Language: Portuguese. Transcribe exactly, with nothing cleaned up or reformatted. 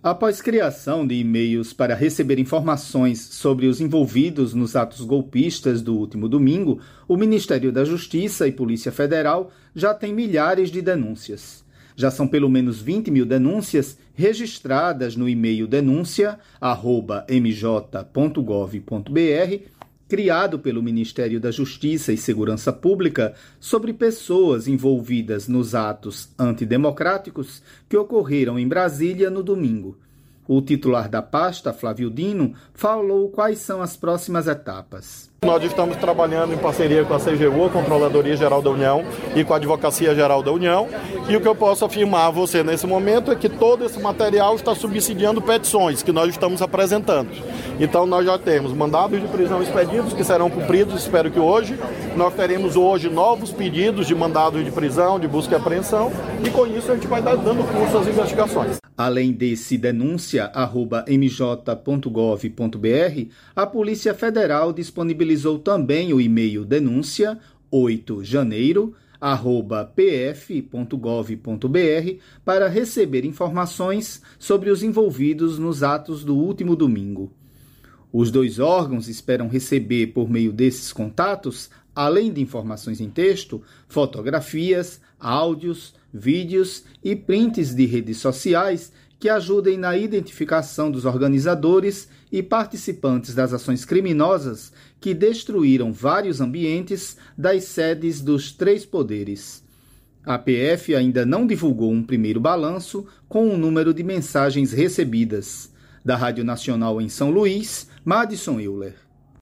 Após criação de e-mails para receber informações sobre os envolvidos nos atos golpistas do último domingo, o Ministério da Justiça e Polícia Federal já têm milhares de denúncias. Já são pelo menos vinte mil denúncias registradas no e-mail denúncia arroba m j ponto gov ponto b r, criado pelo Ministério da Justiça e Segurança Pública, sobre pessoas envolvidas nos atos antidemocráticos que ocorreram em Brasília no domingo. O titular da pasta, Flávio Dino, falou quais são as próximas etapas. Nós estamos trabalhando em parceria com a C G U, a Controladoria Geral da União, e com a Advocacia Geral da União. E o que eu posso afirmar a você nesse momento é que todo esse material está subsidiando petições que nós estamos apresentando. Então nós já temos mandados de prisão expedidos que serão cumpridos, espero que hoje. Nós teremos hoje novos pedidos de mandados de prisão, de busca e apreensão, e com isso a gente vai dar dando curso às investigações. Além desse denúncia arroba m j ponto gov ponto b r, a Polícia Federal disponibilizou também o e-mail denúncia oito de janeiro arroba p f ponto gov ponto b r para receber informações sobre os envolvidos nos atos do último domingo. Os dois órgãos esperam receber, por meio desses contatos, além de informações em texto, fotografias, áudios, vídeos e prints de redes sociais que ajudem na identificação dos organizadores e participantes das ações criminosas que destruíram vários ambientes das sedes dos três poderes. A P F ainda não divulgou um primeiro balanço com o número de mensagens recebidas. Da Rádio Nacional em São Luís, Madison Euler.